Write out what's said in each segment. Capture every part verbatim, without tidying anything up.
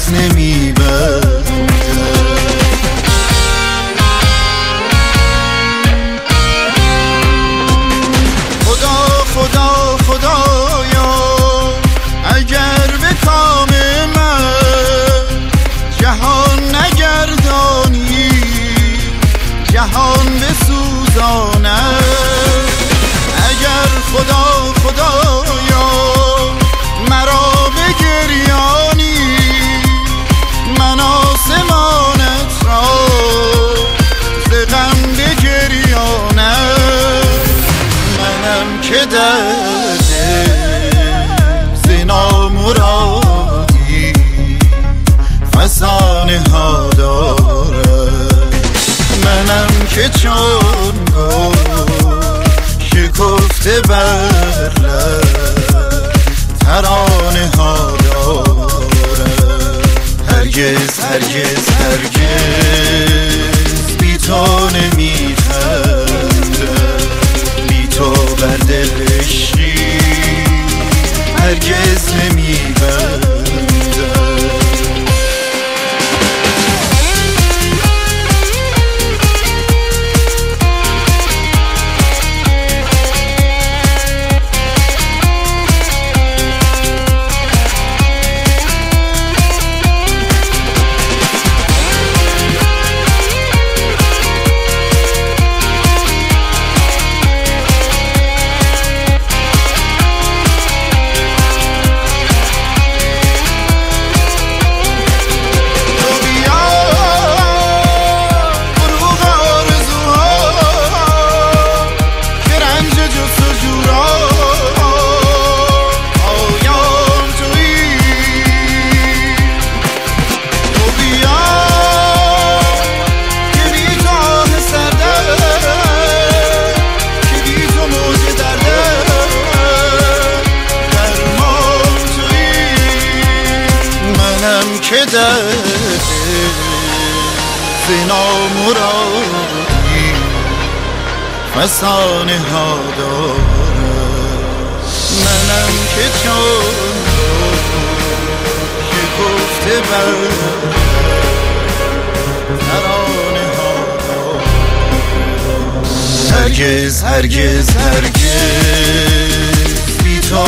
نمیبنده. خدا خدا خدایا اگر به کام من جهان نگردانی، جهان بسوزاند. اگر خدا خدایا مرا بگریانی، من آسمانت را ز غم بگریانم. منم که درد ز نامرادی فسانه ها دارم. منم که چون گل شکفته بر لب ترانه ها دارم. هرگز هرگز هرگز بی تو نمیخندم، بی تو بر دلشی هرگز نمیبندم. که درد ز نامرادی فسانه ها دارم. منم که چون شکفته بر ترانه ها دارم. هرگز هرگز هرگز بی تو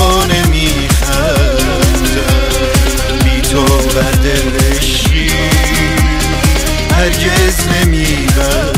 نمیخندم، بی تو بر دلشی هرگز نمیبندم.